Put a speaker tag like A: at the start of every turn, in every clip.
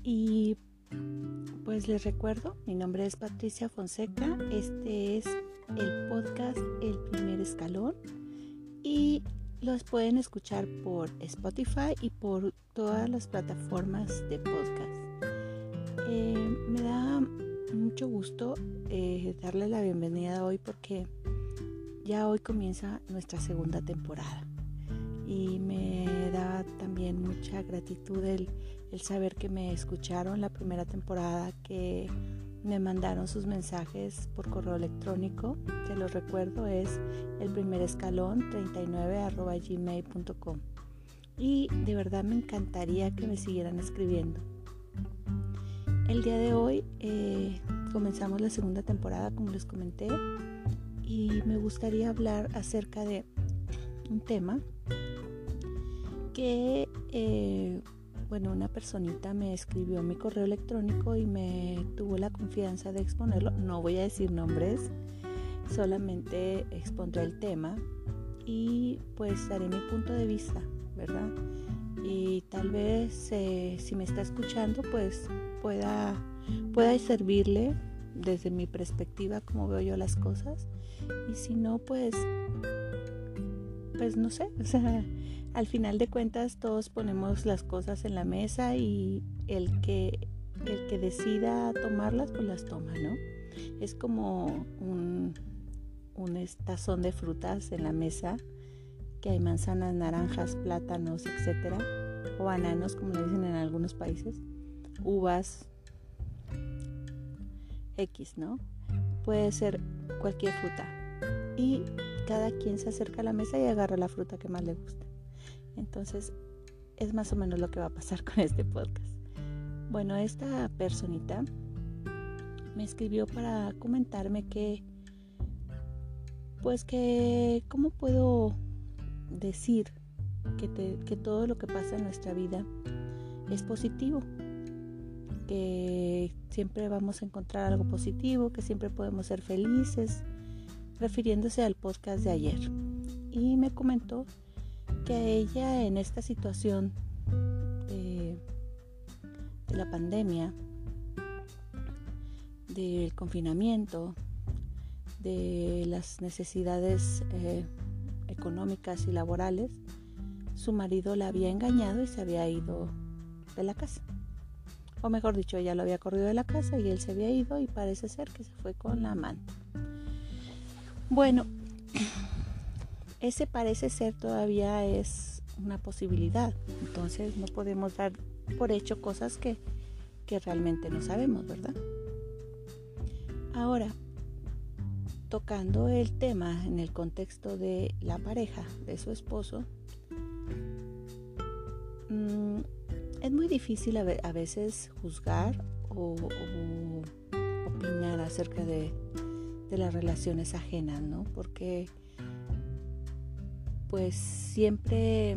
A: Y pues les recuerdo, mi nombre es Patricia Fonseca, este es el podcast El Primer Escalón y los pueden escuchar por Spotify y por todas las plataformas de podcast. Me da mucho gusto darle la bienvenida hoy porque ya hoy comienza nuestra segunda temporada y me da también mucha gratitud el saber que me escucharon la primera temporada, que me mandaron sus mensajes por correo electrónico. Se los recuerdo, es elprimerescalon39@gmail.com y de verdad me encantaría que me siguieran escribiendo. El día de hoy comenzamos la segunda temporada, como les comenté, y me gustaría hablar acerca de un tema que una personita me escribió mi correo electrónico y me tuvo la confianza de exponerlo. No voy a decir nombres, solamente expondré el tema y pues daré mi punto de vista, ¿verdad? Y tal vez si me está escuchando pues pueda servirle desde mi perspectiva, como veo yo las cosas, y si no pues no sé, o sea, al final de cuentas todos ponemos las cosas en la mesa y el que decida tomarlas pues las toma, ¿no? Es como un tazón de frutas en la mesa, que hay manzanas, naranjas, plátanos, etcétera, o bananos, como le dicen en algunos países, uvas, X, ¿no? Puede ser cualquier fruta y cada quien se acerca a la mesa y agarra la fruta que más le gusta. Entonces es más o menos lo que va a pasar con este podcast. Bueno, esta personita me escribió para comentarme que cómo puedo decir que todo lo que pasa en nuestra vida es positivo, que siempre vamos a encontrar algo positivo, que siempre podemos ser felices, refiriéndose al podcast de ayer. Y me comentó que a ella, en esta situación de la pandemia, del confinamiento, de las necesidades económicas y laborales, su marido la había engañado y se había ido de la casa. O mejor dicho, ella lo había corrido de la casa y él se había ido, y parece ser que se fue con la amante. Bueno, ese parece ser todavía es una posibilidad. Entonces no podemos dar por hecho cosas que realmente no sabemos, ¿verdad? Ahora, tocando el tema en el contexto de la pareja, de su esposo, es muy difícil a veces juzgar o opinar acerca de las relaciones ajenas, ¿no? Porque pues siempre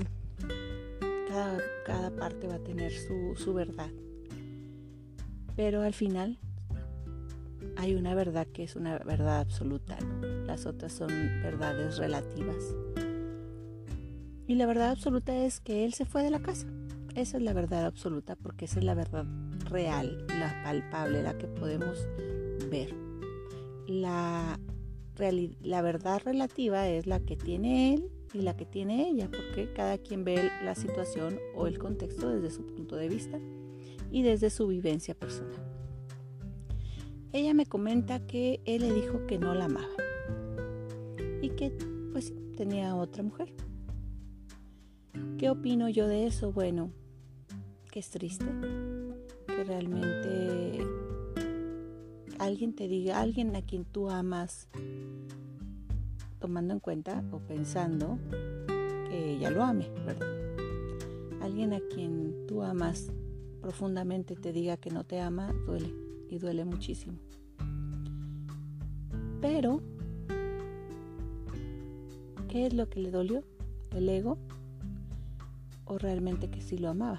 A: cada parte va a tener su verdad, pero al final hay una verdad que es una verdad absoluta, ¿no? Las otras son verdades relativas, y la verdad absoluta es que él se fue de la casa. Esa es la verdad absoluta, porque esa es la verdad real, la palpable, la que podemos ver. La verdad relativa es la que tiene él y la que tiene ella, porque cada quien ve la situación o el contexto desde su punto de vista y desde su vivencia personal. Ella me comenta que él le dijo que no la amaba y que pues tenía otra mujer. ¿Qué opino yo de eso? Bueno, que es triste que realmente alguien te diga, alguien a quien tú amas, tomando en cuenta o pensando que ella lo ame, ¿verdad? Alguien a quien tú amas profundamente te diga que no te ama, duele, y duele muchísimo. Pero, ¿qué es lo que le dolió? ¿El ego? ¿O realmente que sí lo amaba?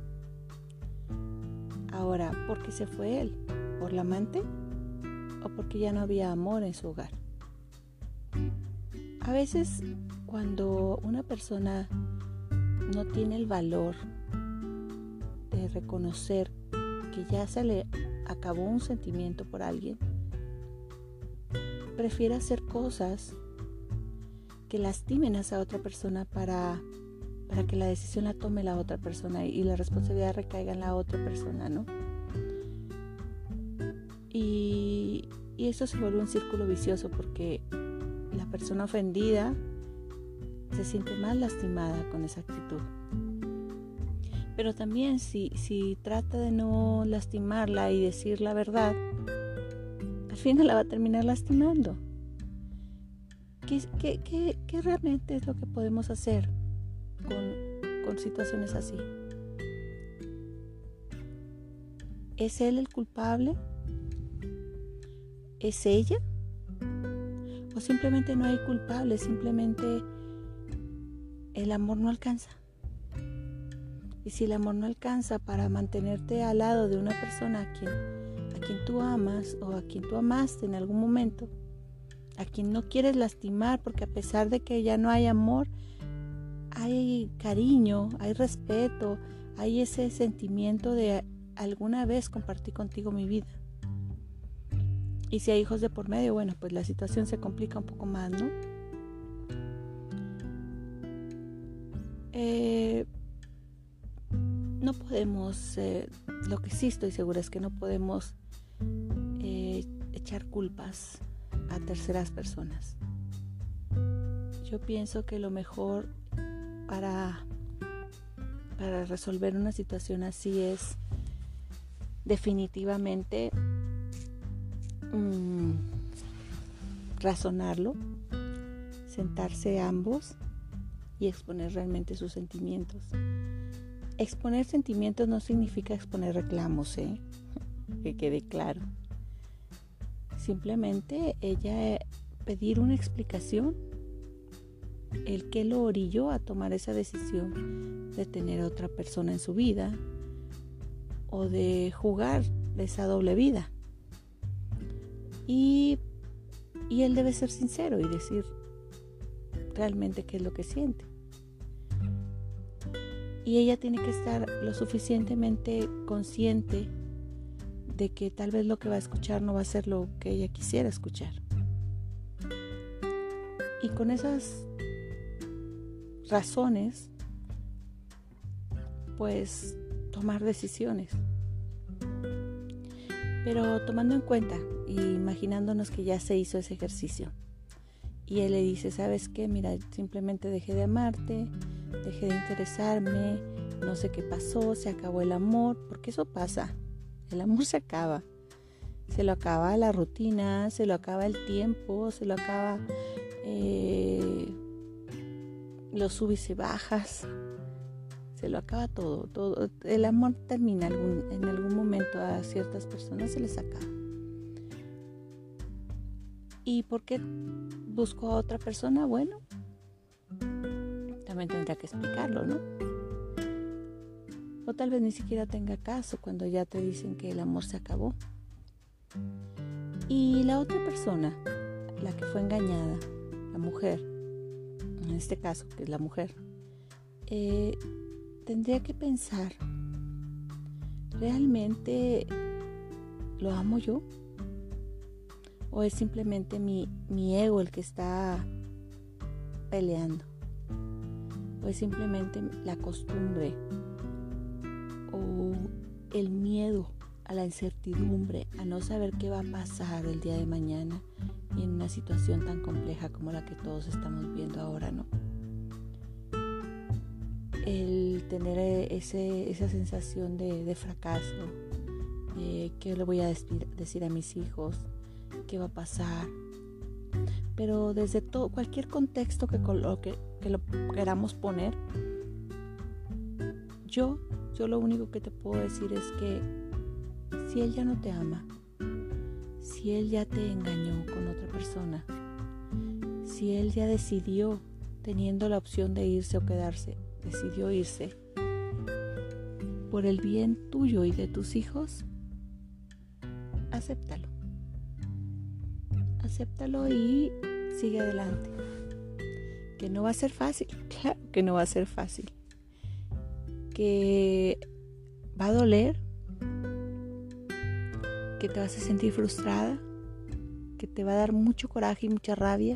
A: Ahora, ¿por qué se fue él? ¿Por la amante? ¿O porque ya no había amor en su hogar? A veces, cuando una persona no tiene el valor de reconocer porque ya se le acabó un sentimiento por alguien, prefiere hacer cosas que lastimen a esa otra persona para que la decisión la tome la otra persona y la responsabilidad recaiga en la otra persona, ¿no? Y eso se vuelve un círculo vicioso porque la persona ofendida se siente más lastimada con esa actitud. Pero también si trata de no lastimarla y decir la verdad, al final la va a terminar lastimando. ¿Qué realmente es lo que podemos hacer con situaciones así? ¿Es él el culpable? ¿Es ella? ¿O simplemente no hay culpable? Simplemente el amor no alcanza. Y si el amor no alcanza para mantenerte al lado de una persona a quien tú amas o a quien tú amaste en algún momento, a quien no quieres lastimar, porque a pesar de que ya no hay amor, hay cariño, hay respeto, hay ese sentimiento de alguna vez compartí contigo mi vida. Y si hay hijos de por medio, bueno, pues la situación se complica un poco más, ¿no? No podemos, lo que sí estoy segura es que no podemos echar culpas a terceras personas. Yo pienso que lo mejor para resolver una situación así es definitivamente razonarlo, sentarse ambos y exponer realmente sus sentimientos. Exponer sentimientos no significa exponer reclamos, que quede claro. Simplemente ella pedir una explicación, el que lo orilló a tomar esa decisión de tener a otra persona en su vida o de jugar esa doble vida. Y él debe ser sincero y decir realmente qué es lo que siente. Y ella tiene que estar lo suficientemente consciente de que tal vez lo que va a escuchar no va a ser lo que ella quisiera escuchar. Y con esas razones, pues tomar decisiones. Pero tomando en cuenta y imaginándonos que ya se hizo ese ejercicio. Y él le dice, ¿sabes qué? Mira, simplemente dejé de amarte, dejé de interesarme, no sé qué pasó, se acabó el amor, porque eso pasa, el amor se acaba, se lo acaba la rutina, se lo acaba el tiempo, se lo acaba los subes y bajas, se lo acaba todo, el amor termina en algún momento, a ciertas personas se les acaba. ¿Y por qué busco a otra persona? Bueno, también tendrá que explicarlo, ¿no? O tal vez ni siquiera tenga caso cuando ya te dicen que el amor se acabó. Y la otra persona, la que fue engañada, la mujer, en este caso, que es la mujer, tendría que pensar, ¿realmente lo amo yo? ¿O es simplemente mi ego el que está peleando? ¿O es simplemente la costumbre? ¿O el miedo a la incertidumbre, a no saber qué va a pasar el día de mañana y en una situación tan compleja como la que todos estamos viendo ahora, ¿no? El tener esa sensación de fracaso, ¿qué le voy a decir a mis hijos? ¿Qué va a pasar? Pero desde cualquier contexto que lo queramos poner, yo lo único que te puedo decir es que si él ya no te ama, si él ya te engañó con otra persona, si él ya decidió, teniendo la opción de irse o quedarse, decidió irse por el bien tuyo y de tus hijos, acéptalo y sigue adelante. Que no va a ser fácil, claro que no va a ser fácil, que va a doler, que te vas a sentir frustrada, que te va a dar mucho coraje y mucha rabia,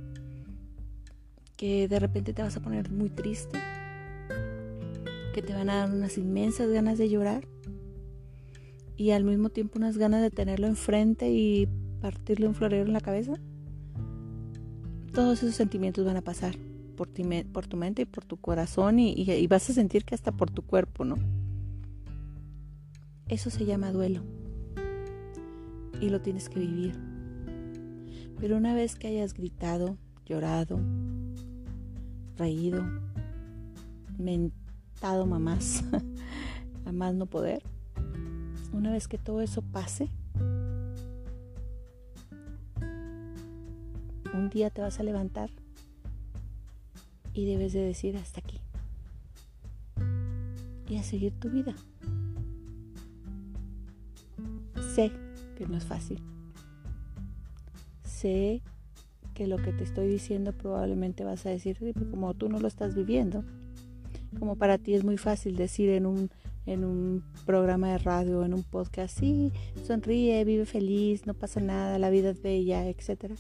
A: que de repente te vas a poner muy triste, que te van a dar unas inmensas ganas de llorar y al mismo tiempo unas ganas de tenerlo enfrente y partirle un florero en la cabeza. Todos esos sentimientos van a pasar por tu mente y por tu corazón y vas a sentir que hasta por tu cuerpo, ¿no? Eso se llama duelo y lo tienes que vivir. Pero una vez que hayas gritado, llorado, reído, mentado mamás, a más no poder, una vez que todo eso pase, un día te vas a levantar y debes de decir hasta aquí y a seguir tu vida. Sé que no es fácil. Sé que lo que te estoy diciendo probablemente vas a decir, como tú no lo estás viviendo, como para ti es muy fácil decir en un programa de radio, en un podcast, sí, sonríe, vive feliz, no pasa nada, la vida es bella, etcétera.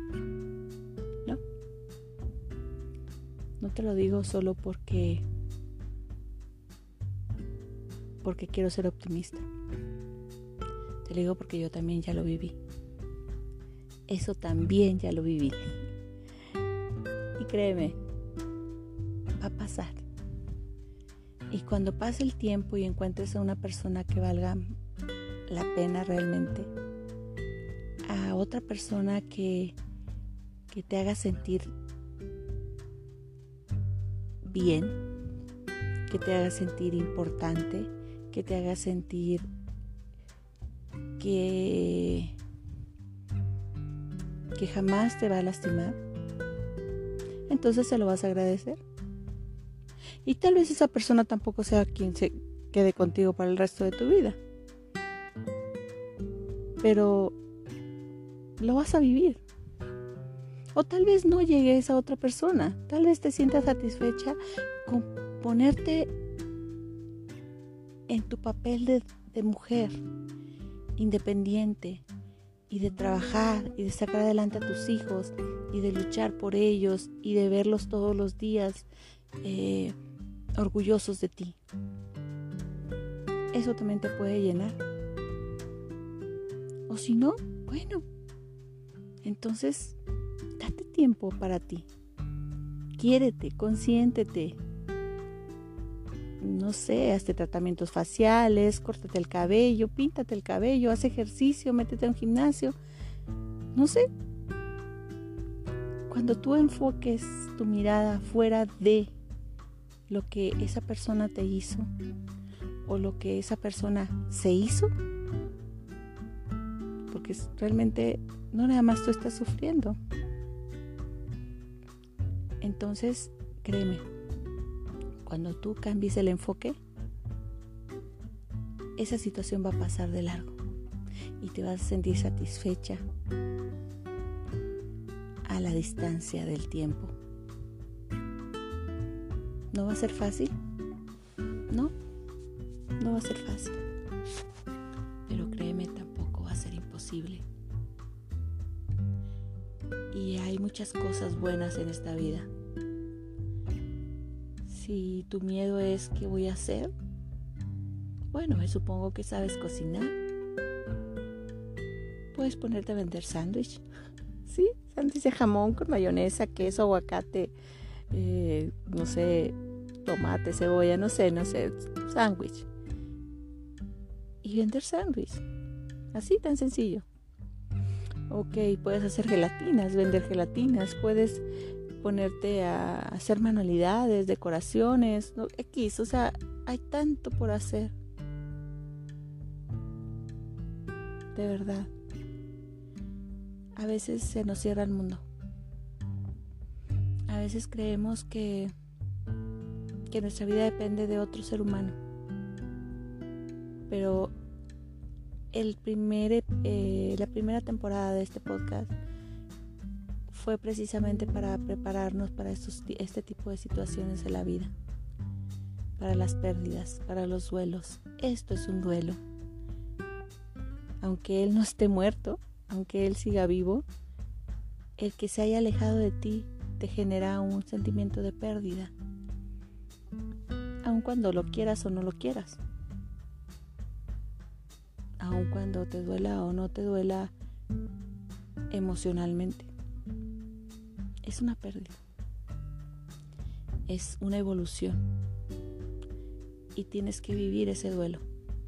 A: No te lo digo solo porque quiero ser optimista. Te lo digo porque yo también ya lo viví. Eso también ya lo viví. Y créeme, va a pasar. Y cuando pase el tiempo y encuentres a una persona que valga la pena realmente, a otra persona que te haga sentir bien, que te haga sentir importante, que te haga sentir que jamás te va a lastimar, entonces se lo vas a agradecer. Y tal vez esa persona tampoco sea quien se quede contigo para el resto de tu vida, pero lo vas a vivir. O tal vez no llegue esa otra persona, tal vez te sientas satisfecha con ponerte en tu papel de mujer independiente y de trabajar y de sacar adelante a tus hijos y de luchar por ellos y de verlos todos los días orgullosos de ti. Eso también te puede llenar. O si no, bueno, entonces date tiempo para ti. Quiérete, consiéntete. No sé, hazte tratamientos faciales, córtate el cabello, píntate el cabello, haz ejercicio, métete a un gimnasio. No sé. Cuando tú enfoques tu mirada fuera de lo que esa persona te hizo o lo que esa persona se hizo, porque realmente no nada más tú estás sufriendo. Entonces, créeme, cuando tú cambies el enfoque, esa situación va a pasar de largo y te vas a sentir satisfecha a la distancia del tiempo. ¿No va a ser fácil? No va a ser fácil. Pero créeme, tampoco va a ser imposible. Y hay muchas cosas buenas en esta vida. Si tu miedo es ¿qué voy a hacer? Bueno, me supongo que sabes cocinar. Puedes ponerte a vender sándwich. ¿Sí? Sándwich de jamón con mayonesa, queso, aguacate, no sé, tomate, cebolla, no sé, sándwich. Y vender sándwich. Así tan sencillo. Ok, puedes hacer gelatinas, vender gelatinas, puedes ponerte a hacer manualidades, decoraciones, o sea, hay tanto por hacer. De verdad. A veces se nos cierra el mundo. A veces creemos que nuestra vida depende de otro ser humano. Pero la primera temporada de este podcast fue precisamente para prepararnos para este tipo de situaciones de la vida, para las pérdidas, para los duelos. Esto es un duelo. aunque Él no esté muerto, aunque Él siga vivo, el que se haya alejado de ti te genera un sentimiento de pérdida, aun cuando lo quieras o no lo quieras, aun cuando te duela o no te duela emocionalmente. Es una pérdida, es una evolución y tienes que vivir ese duelo.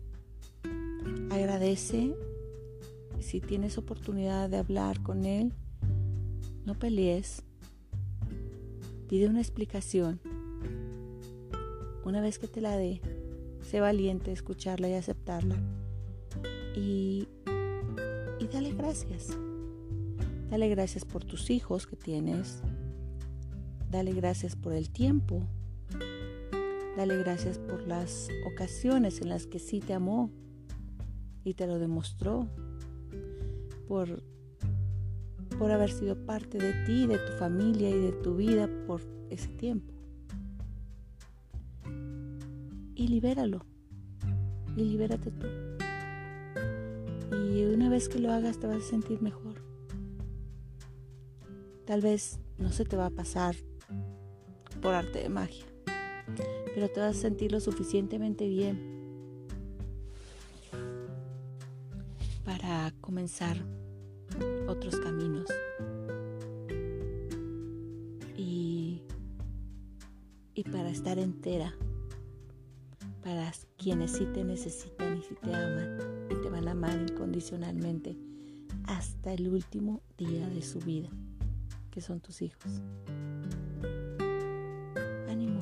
A: Agradece si tienes oportunidad de hablar con él, no pelees, pide una explicación. Una vez que te la dé, sé valiente a escucharla y aceptarla y dale gracias. Dale gracias por tus hijos que tienes, dale gracias por el tiempo, dale gracias por las ocasiones en las que sí te amó y te lo demostró, por haber sido parte de ti, de tu familia y de tu vida por ese tiempo. Y libéralo, y libérate tú. Y una vez que lo hagas te vas a sentir mejor. Tal vez no se te va a pasar por arte de magia, pero te vas a sentir lo suficientemente bien para comenzar otros caminos y para estar entera para quienes sí te necesitan y sí te aman y te van a amar incondicionalmente hasta el último día de su vida, que son tus hijos. Ánimo.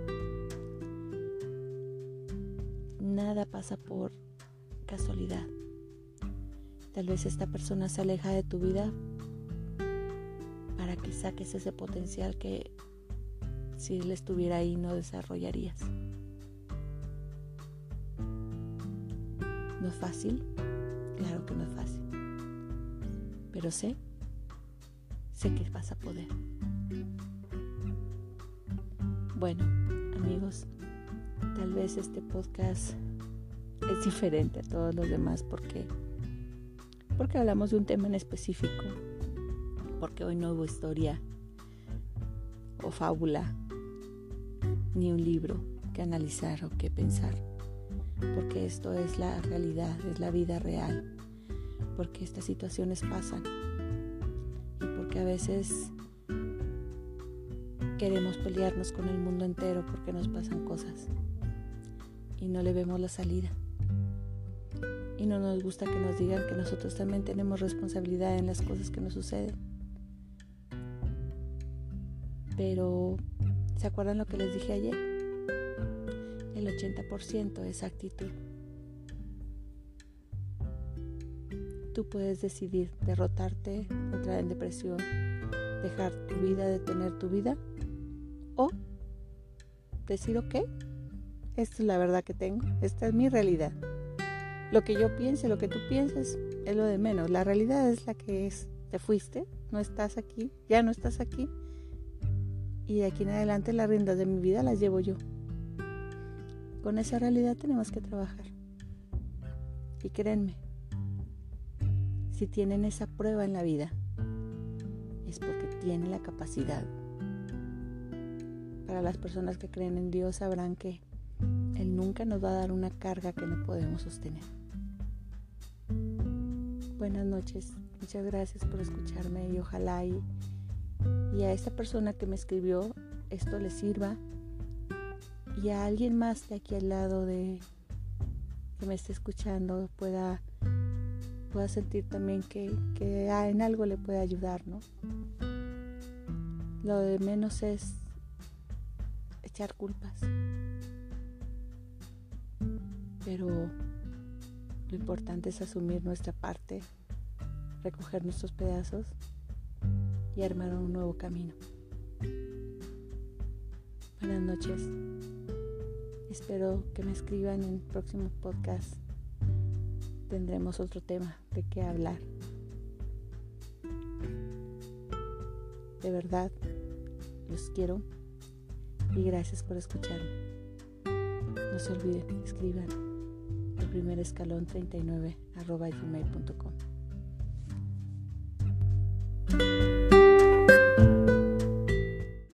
A: Nada pasa por casualidad. Tal vez esta persona se aleja de tu vida para que saques ese potencial que si él estuviera ahí no desarrollarías. ¿No es fácil? Claro que no es fácil. Pero sé que vas a poder. Bueno, amigos, tal vez este podcast es diferente a todos los demás porque hablamos de un tema en específico, porque hoy no hubo historia o fábula, ni un libro que analizar o que pensar, porque esto es la realidad, es la vida real, porque estas situaciones pasan y porque a veces queremos pelearnos con el mundo entero porque nos pasan cosas y no le vemos la salida. Y no nos gusta que nos digan que nosotros también tenemos responsabilidad en las cosas que nos suceden. Pero, ¿se acuerdan lo que les dije ayer? El 80% es actitud. Tú puedes decidir derrotarte, entrar en depresión, dejar tu vida, detener tu vida, o decir, ok, esta es la verdad que tengo, esta es mi realidad. Lo que yo piense, lo que tú pienses, es lo de menos. La realidad es la que es. Te fuiste, no estás aquí, ya no estás aquí. Y de aquí en adelante las riendas de mi vida las llevo yo. Con esa realidad tenemos que trabajar. Y créanme, si tienen esa prueba en la vida, es porque tienen la capacidad. Para las personas que creen en Dios sabrán que Él nunca nos va a dar una carga que no podemos sostener. Buenas noches, muchas gracias por escucharme y ojalá y a esta persona que me escribió esto le sirva y a alguien más de aquí al lado de que me esté escuchando pueda sentir también que en algo le puede ayudar, ¿no? Lo de menos es echar culpas, pero lo importante es asumir nuestra parte, recoger nuestros pedazos y armar un nuevo camino. Buenas noches. Espero que me escriban en el próximo podcast. Tendremos otro tema de qué hablar. De verdad, los quiero y gracias por escucharme. No se olviden, escriban. el primer escalón 39 @gmail.com.